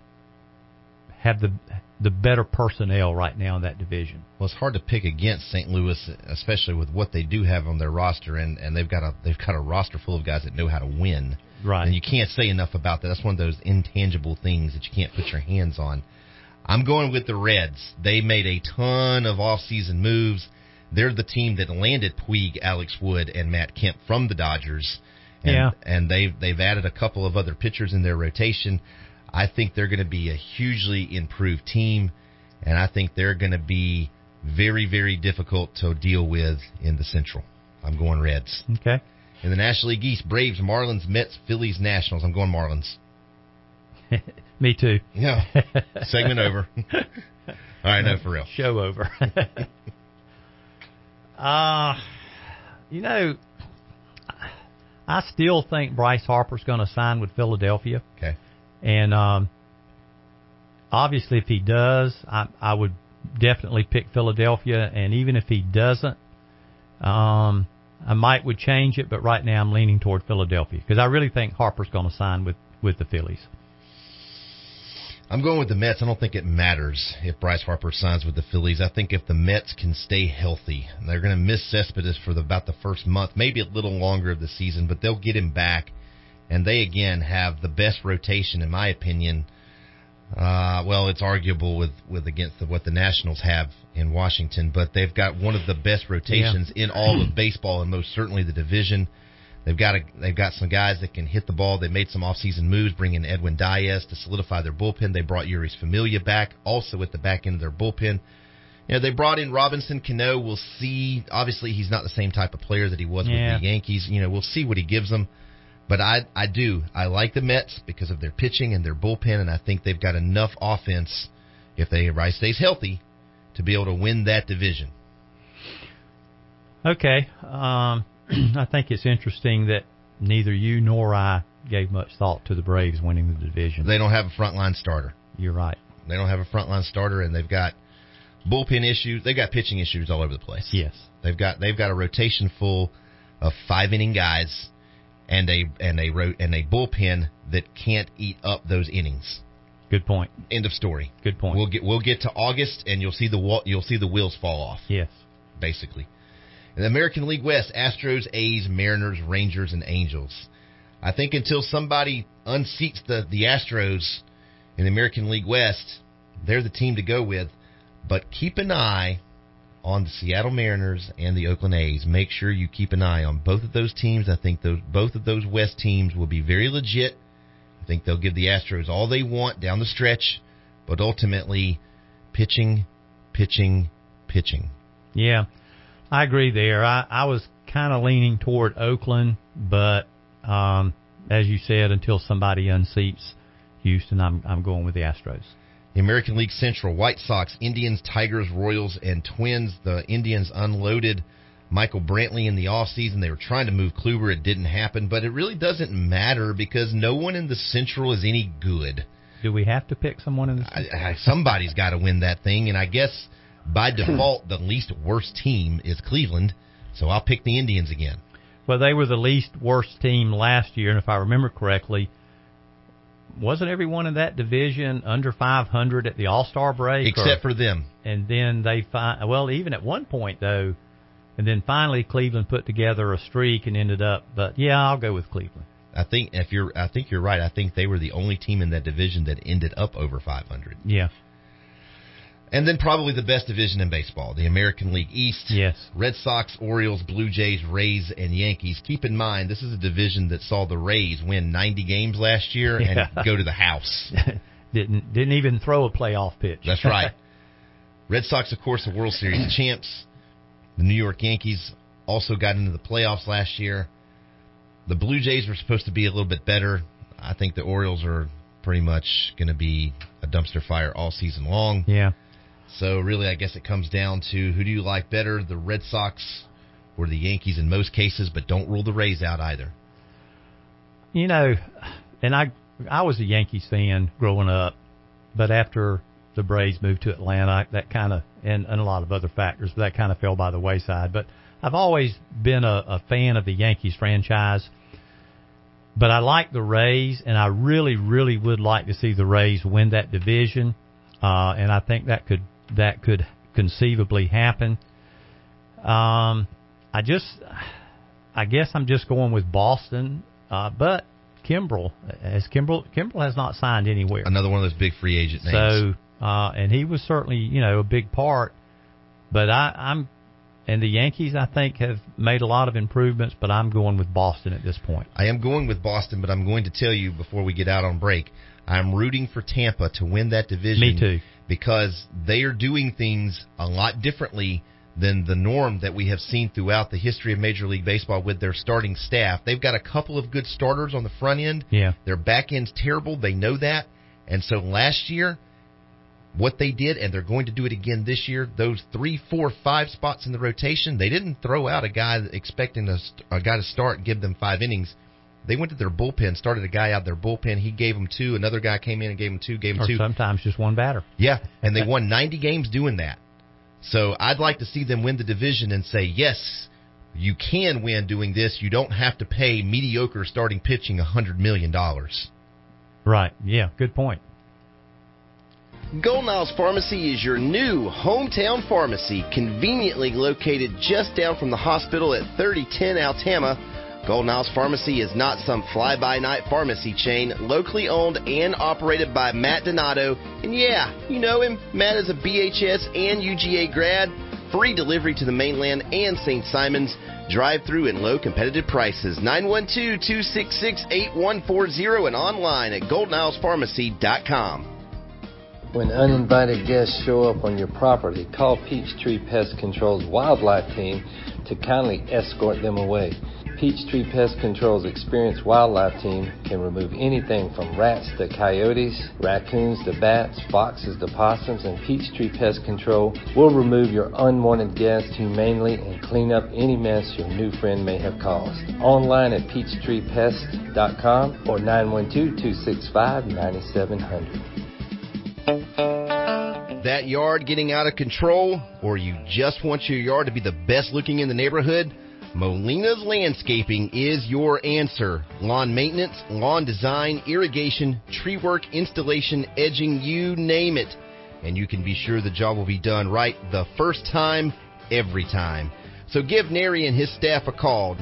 the better personnel right now in that division. Well, it's hard to pick against St. Louis, especially with what they do have on their roster, and they've got a roster full of guys that know how to win. Right. And you can't say enough about that. That's one of those intangible things that you can't put your hands on. I'm going with the Reds. They made a ton of off-season moves. They're the team that landed Puig, Alex Wood, and Matt Kemp from the Dodgers. And they've added a couple of other pitchers in their rotation. I think they're going to be a hugely improved team, and I think they're going to be very, very difficult to deal with in the Central. I'm going Reds. Okay. In the National League East, Braves, Marlins, Mets, Phillies, Nationals. I'm going Marlins. Me too. Yeah. Segment over. All right, no, for real. Show over. I still think Bryce Harper's going to sign with Philadelphia. Okay. And obviously, if he does, I would definitely pick Philadelphia. And even if he doesn't, I would change it. But right now, I'm leaning toward Philadelphia because I really think Harper's going to sign with the Phillies. I'm going with the Mets. I don't think it matters if Bryce Harper signs with the Phillies. I think if the Mets can stay healthy, they're going to miss Cespedes for about the first month, maybe a little longer of the season, but they'll get him back. And they, again, have the best rotation, in my opinion. Well, it's arguable with against what the Nationals have in Washington, but they've got one of the best rotations in all of baseball, and most certainly the division. They've got some guys that can hit the ball. They made some offseason moves, bringing Edwin Diaz to solidify their bullpen. They brought Yuris Familia back, also at the back end of their bullpen. They brought in Robinson Cano. We'll see. Obviously, he's not the same type of player that he was with the Yankees. We'll see what he gives them. But I like the Mets because of their pitching and their bullpen, and I think they've got enough offense, if Rice stays healthy, to be able to win that division. Okay. I think it's interesting that neither you nor I gave much thought to the Braves winning the division. They don't have a frontline starter. You're right. They don't have a frontline starter, and they've got bullpen issues. They've got pitching issues all over the place. Yes. They've got a rotation full of 5-inning guys and a bullpen that can't eat up those innings. Good point. End of story. Good point. We'll get to August, and you'll see the wheels fall off. Yes. Basically. In the American League West, Astros, A's, Mariners, Rangers, and Angels. I think until somebody unseats the Astros in the American League West, they're the team to go with. But keep an eye on the Seattle Mariners and the Oakland A's. Make sure you keep an eye on both of those teams. I think both of those West teams will be very legit. I think they'll give the Astros all they want down the stretch, but ultimately pitching. Yeah, I agree there. I was kind of leaning toward Oakland, but as you said, until somebody unseats Houston, I'm going with the Astros. The American League Central, White Sox, Indians, Tigers, Royals, and Twins. The Indians unloaded Michael Brantley in the offseason. They were trying to move Kluber. It didn't happen, but it really doesn't matter because no one in the Central is any good. Do we have to pick someone in the Central? Somebody's got to win that thing, and I guess by default the least worst team is Cleveland, so I'll pick the Indians again. Well, they were the least worst team last year, and if I remember correctly, wasn't everyone in that division under 500 at the All-Star break? Except for them. And then even at one point, though, and then finally Cleveland put together a streak and ended up, but yeah, I'll go with Cleveland. I think you're right. I think they were the only team in that division that ended up over 500. Yeah. And then probably the best division in baseball, the American League East. Yes. Red Sox, Orioles, Blue Jays, Rays, and Yankees. Keep in mind, this is a division that saw the Rays win 90 games last year and go to the house. Didn't even throw a playoff pitch. That's right. Red Sox, of course, the World Series champs. The New York Yankees also got into the playoffs last year. The Blue Jays were supposed to be a little bit better. I think the Orioles are pretty much going to be a dumpster fire all season long. Yeah. So really, I guess it comes down to who do you like better, the Red Sox or the Yankees in most cases, but don't rule the Rays out either. You know, and I was a Yankees fan growing up, but after the Braves moved to Atlanta, that kind of, and a lot of other factors, but that kind of fell by the wayside. But I've always been a fan of the Yankees franchise. But I like the Rays, and I really, really would like to see the Rays win that division. And I think that could conceivably happen. I guess I'm just going with Boston. But Kimbrel has not signed anywhere. Another one of those big free agent names. So, and he was certainly, a big part. But and the Yankees, I think, have made a lot of improvements, but I'm going with Boston at this point. I am going with Boston, but I'm going to tell you before we get out on break, I'm rooting for Tampa to win that division. Me too. Because they are doing things a lot differently than the norm that we have seen throughout the history of Major League Baseball with their starting staff. They've got a couple of good starters on the front end. Yeah. Their back end's terrible. They know that. And so last year, what they did, and they're going to do it again this year, those 3, 4, 5 spots in the rotation, they didn't throw out a guy expecting a guy to start and give them 5 innings. They went to their bullpen, started a guy out their bullpen. He gave them 2. Another guy came in and gave them 2, gave them 2. Or sometimes just one batter. Yeah, and they won 90 games doing that. So I'd like to see them win the division and say, yes, you can win doing this. You don't have to pay mediocre starting pitching $100 million. Right, yeah, good point. Golden Isles Pharmacy is your new hometown pharmacy, conveniently located just down from the hospital at 3010 Altama. Golden Isles Pharmacy is not some fly-by-night pharmacy chain, locally owned and operated by Matt Donato. And yeah, you know him. Matt is a BHS and UGA grad. Free delivery to the mainland and St. Simons. Drive-through and low competitive prices. 912-266-8140 and online at goldenilespharmacy.com. When uninvited guests show up on your property, call Peachtree Pest Control's wildlife team to kindly escort them away. Peachtree Pest Control's experienced wildlife team can remove anything from rats to coyotes, raccoons to bats, foxes to possums, and Peachtree Pest Control will remove your unwanted guests humanely and clean up any mess your new friend may have caused. Online at peachtreepest.com or 912-265-9700. That yard getting out of control, or you just want your yard to be the best looking in the neighborhood? Molina's Landscaping is your answer. Lawn maintenance, lawn design, irrigation, tree work, installation, edging, you name it. And you can be sure the job will be done right the first time, every time. So give Neri and his staff a call,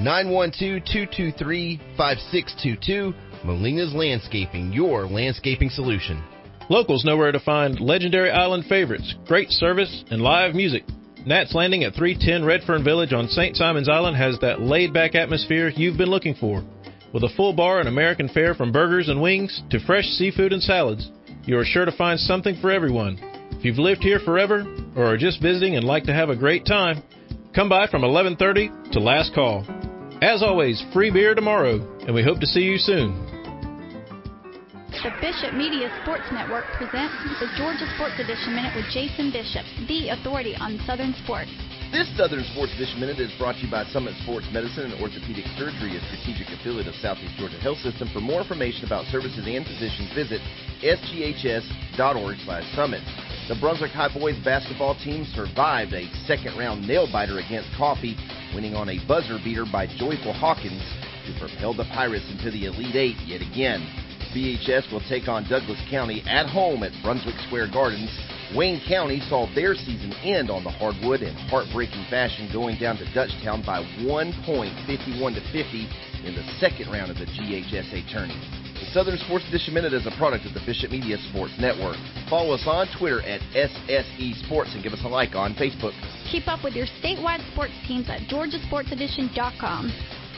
912-223-5622. Molina's Landscaping, your landscaping solution. Locals know where to find legendary island favorites, great service, and live music. Nat's Landing at 310 Redfern Village on St. Simon's Island has that laid-back atmosphere you've been looking for. With a full bar and American fare from burgers and wings to fresh seafood and salads, you are sure to find something for everyone. If you've lived here forever or are just visiting and like to have a great time, come by from 11:30 to last call. As always, free beer tomorrow, and we hope to see you soon. The Bishop Media Sports Network presents the Georgia Sports Edition Minute with Jason Bishop, the authority on Southern sports. This Southern Sports Edition Minute is brought to you by Summit Sports Medicine and Orthopedic Surgery, a strategic affiliate of Southeast Georgia Health System. For more information about services and physicians, visit sghs.org/summit. The Brunswick High boys basketball team survived a second-round nail-biter against Coffee, winning on a buzzer beater by Joyful Hawkins to propel the Pirates into the Elite Eight yet again. BHS will take on Douglas County at home at Brunswick Square Gardens. Wayne County saw their season end on the hardwood in heartbreaking fashion, going down to Dutchtown by 1 point, 51-50, in the second round of the GHSA tourney. The Southern Sports Edition Minute is a product of the Bishop Media Sports Network. Follow us on Twitter at SSE Sports and give us a like on Facebook. Keep up with your statewide sports teams at georgiasportsedition.com.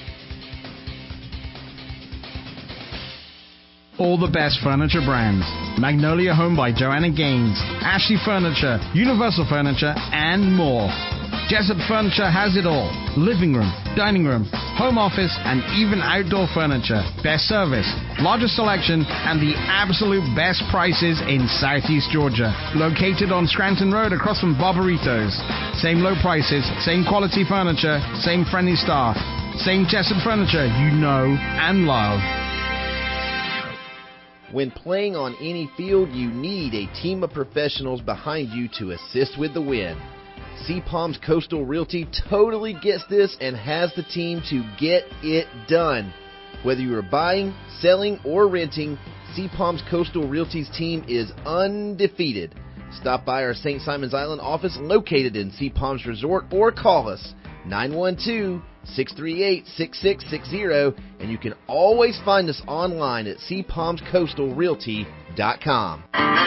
All the best furniture brands. Magnolia Home by Joanna Gaines, Ashley Furniture, Universal Furniture, and more. Jessup Furniture has it all. Living room, dining room, home office, and even outdoor furniture. Best service, largest selection, and the absolute best prices in Southeast Georgia. Located on Scranton Road across from Barbaritos. Same low prices, same quality furniture, same friendly staff. Same Jessup Furniture you know and love. When playing on any field, you need a team of professionals behind you to assist with the win. Sea Palms Coastal Realty totally gets this and has the team to get it done. Whether you are buying, selling, or renting, Sea Palms Coastal Realty's team is undefeated. Stop by our St. Simon's Island office located in Sea Palms Resort or call us 912-638-6660, and you can always find us online at seapalmscoastalrealty.com.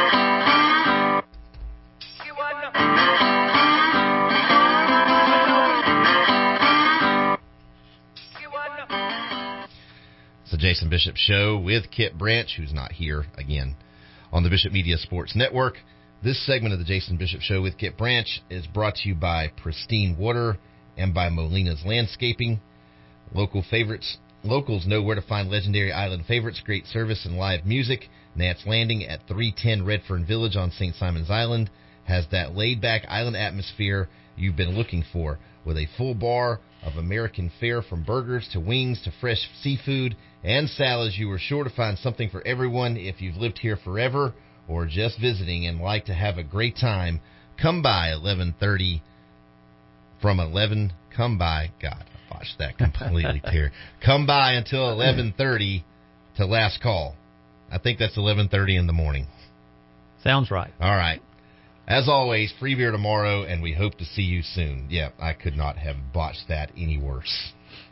It's the Jason Bishop Show with Kip Branch, who's not here again on the Bishop Media Sports Network. This segment of the Jason Bishop Show with Kip Branch is brought to you by Pristine Water and by Molina's Landscaping. Locals know where to find legendary island favorites, great service, and live music. Nat's Landing at 310 Redfern Village on St. Simon's Island has that laid-back island atmosphere you've been looking for, with a full bar of American fare from burgers to wings to fresh seafood and salads. You are sure to find something for everyone. If you've lived here forever or just visiting and like to have a great time, come by 11:30. From 11, come by. God, I botched that completely, Terry. Come by until 11:30 to last call. I think that's 11:30 in the morning. Sounds right. All right. As always, free beer tomorrow, and we hope to see you soon. Yeah, I could not have botched that any worse.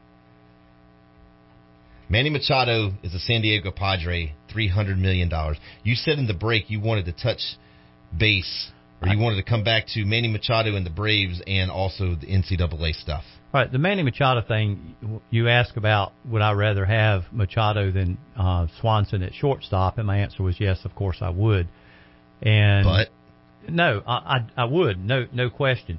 Manny Machado is a San Diego Padre, $300 million. You said in the break you wanted to touch base, or you wanted to come back to Manny Machado and the Braves and also the NCAA stuff. Right, the Manny Machado thing, you asked about would I rather have Machado than Swanson at shortstop, and my answer was yes, of course I would. But no, I would, no question.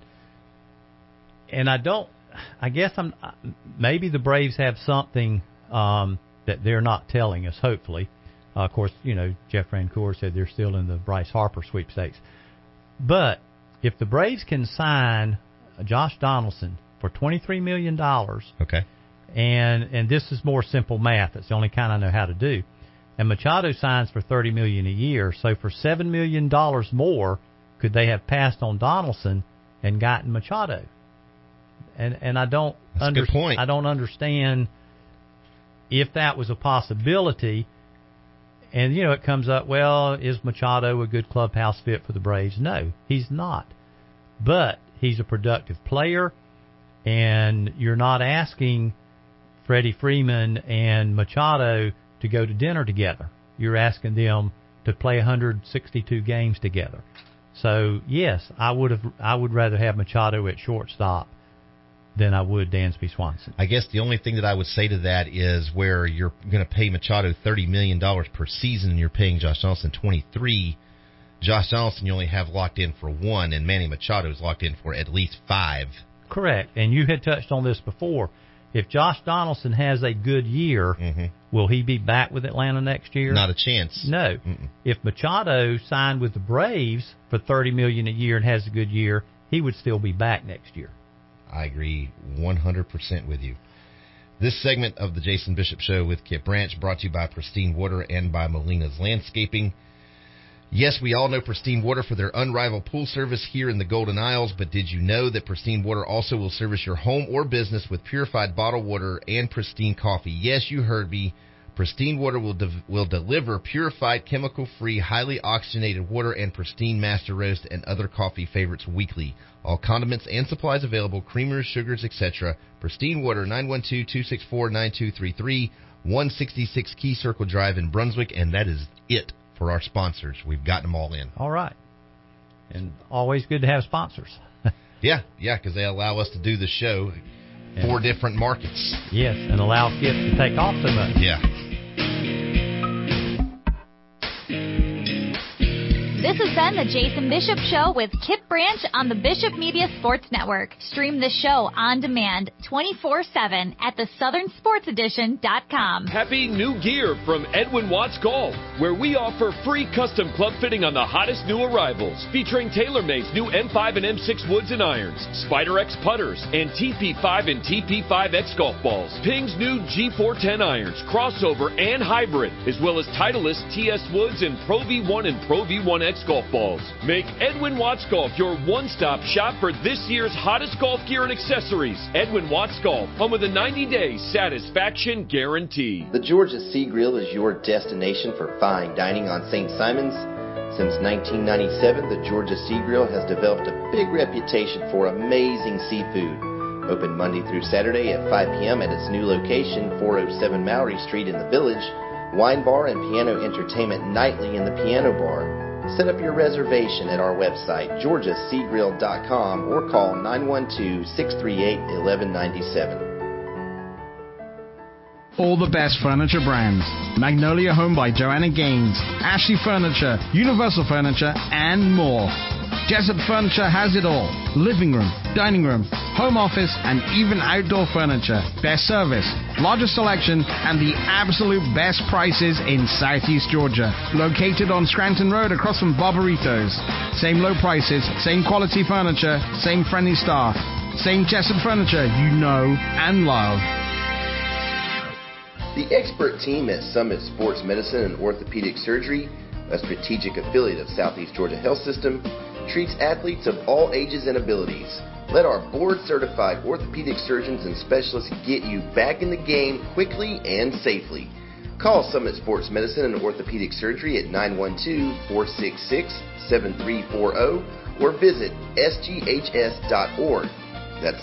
And I guess maybe the Braves have something that they're not telling us, hopefully. Of course, Jeff Rancour said they're still in the Bryce Harper sweepstakes. But if the Braves can sign Josh Donaldson for $23 million, okay, and this is more simple math, it's the only kind I know how to do, and Machado signs for $30 million a year, so for $7 million more, could they have passed on Donaldson and gotten Machado? And I don't good point. I don't understand if that was a possibility. And, it comes up, well, is Machado a good clubhouse fit for the Braves? No, he's not. But he's a productive player, and you're not asking Freddie Freeman and Machado to go to dinner together. You're asking them to play 162 games together. So, yes, I would rather have Machado at shortstop than I would Dansby Swanson. I guess the only thing that I would say to that is where you're going to pay Machado $30 million per season and you're paying Josh Donaldson $23. Josh Donaldson you only have locked in for 1, and Manny Machado is locked in for at least 5. Correct. And you had touched on this before. If Josh Donaldson has a good year, will he be back with Atlanta next year? Not a chance. No. If Machado signed with the Braves for $30 million a year and has a good year, he would still be back next year. I agree 100% with you. This segment of the Jason Bishop Show with Kip Branch brought to you by Pristine Water and by Molina's Landscaping. Yes, we all know Pristine Water for their unrivaled pool service here in the Golden Isles, but did you know that Pristine Water also will service your home or business with purified bottled water and pristine coffee? Yes, you heard me. Pristine Water will deliver purified, chemical-free, highly oxygenated water and pristine master roast and other coffee favorites weekly. All condiments and supplies available, creamers, sugars, etc. Pristine Water, 912-264-9233, 166 Key Circle Drive in Brunswick, and that is it for our sponsors. We've gotten them all in. All right. And always good to have sponsors. Yeah, because they allow us to do the show 4 different markets. Yes, and allow Kip to take off so much. Yeah. This has been the Jason Bishop Show with Kip Branch on the Bishop Media Sports Network. Stream the show on demand 24/7 at theSouthernSportsEdition.com. Happy new gear from Edwin Watts Golf, where we offer free custom club fitting on the hottest new arrivals, featuring TaylorMade's new M5 and M6 woods and irons, Spider X putters, and TP5 and TP5X golf balls, Ping's new G410 irons, crossover and hybrid, as well as Titleist TS woods and Pro V1 and Pro V1X golf balls. Make Edwin Watts Golf your one-stop shop for this year's hottest golf gear and accessories. Edwin Watts Golf, home of the 90-day satisfaction guarantee. The Georgia Sea Grill is your destination for fine dining on St. Simon's. Since 1997, the Georgia Sea Grill has developed a big reputation for amazing seafood. Open Monday through Saturday at 5 p.m. at its new location, 407 Mallory Street in the Village. Wine bar and piano entertainment nightly in the piano bar. Set up your reservation at our website, georgiaseagrill.com, or call 912-638-1197. All the best furniture brands. Magnolia Home by Joanna Gaines, Ashley Furniture, Universal Furniture, and more. Jessup Furniture has it all. Living room, dining room, home office, and even outdoor furniture. Best service, largest selection, and the absolute best prices in Southeast Georgia. Located on Scranton Road across from Barbaritos. Same low prices, same quality furniture, same friendly staff. Same Jessup Furniture you know and love. The expert team at Summit Sports Medicine and Orthopedic Surgery, a strategic affiliate of Southeast Georgia Health System, treats athletes of all ages and abilities. Let our board-certified orthopedic surgeons and specialists get you back in the game quickly and safely. Call Summit Sports Medicine and Orthopedic Surgery at 912-466-7340 or visit sghs.org. That's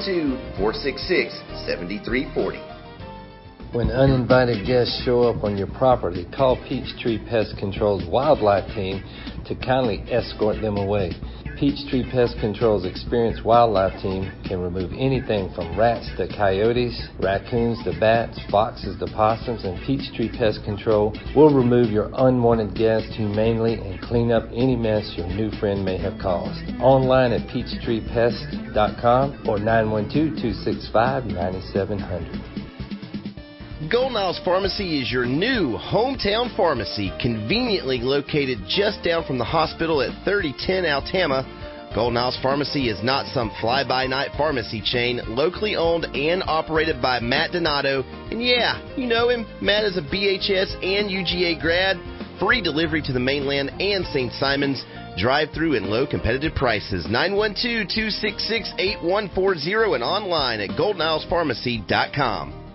912-466-7340. When uninvited guests show up on your property, call Peachtree Pest Control's wildlife team to kindly escort them away. Peachtree Pest Control's experienced wildlife team can remove anything from rats to coyotes, raccoons to bats, foxes to possums, and Peachtree Pest Control will remove your unwanted guests humanely and clean up any mess your new friend may have caused. Online at peachtreepest.com or 912-265-9700. Golden Isles Pharmacy is your new hometown pharmacy, conveniently located just down from the hospital at 3010 Altama. Golden Isles Pharmacy is not some fly-by-night pharmacy chain, locally owned and operated by Matt Donato. And yeah, you know him. Matt is a BHS and UGA grad. Free delivery to the mainland and St. Simons. Drive-through and low competitive prices. 912-266-8140 and online at goldenilespharmacy.com.